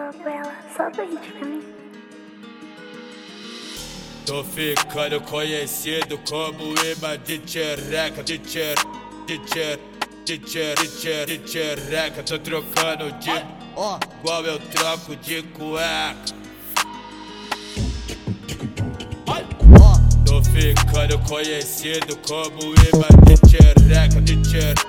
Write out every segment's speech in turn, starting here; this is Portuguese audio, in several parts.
louco, ela só do hit pra mim. Tô ficando conhecido como imã de tchereca, de tchereca. Tô trocando de igual eu troco de cueca. Tô ficando conhecido como imã de tchereca, de tchereca.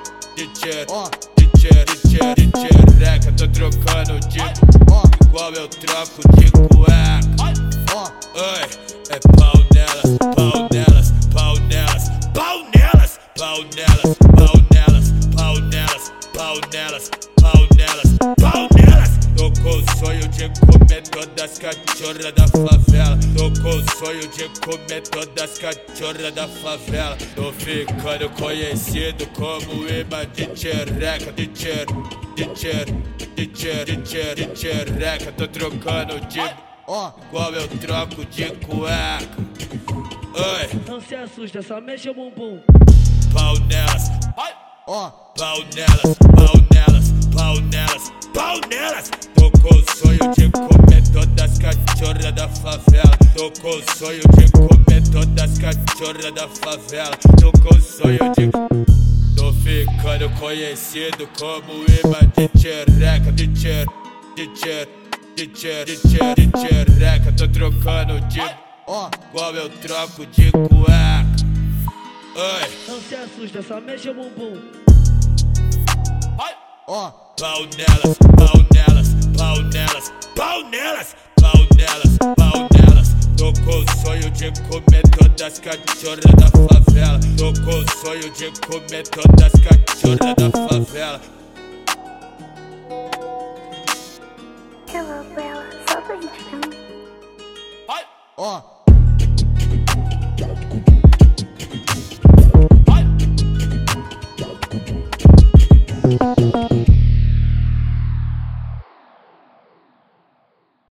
Tô trocando de igual eu troco de cueca. Oi, é pau nelas, pau nelas, pau nelas, pau nelas, pau nelas, pau nelas, pau nelas, pau nelas, pau nelas, pau nelas. Tô com o sonho de comer todas as cachorras da favela. Tô com o sonho de comer todas as cachorras da favela. Tô ficando conhecido como imã de tchereca, de tchereca. Tô trocando de igual eu troco de cueca. Oi, não se assusta, só mexe o bumbum. pau nelas, pau nelas, pau nelas, pau nelas, pau nelas. Tô com o sonho de comer todas as cachorras da favela. Tô com o sonho de comer todas as cachorras da favela. Tô com o sonho de... Tô ficando conhecido como imã de tchereca, de tchereca. Tô trocando de igual eu troco de cueca. Oi, não se assusta, só mexe o bumbum. pau nelas, pau nelas, pau nelas, pau nelas, pau nelas, pau nelas. Tô com o sonho de comer todas as cachorras da favela. Tô com o sonho de comer todas as cachorras da favela. Que louco, ela só do hit pra mim.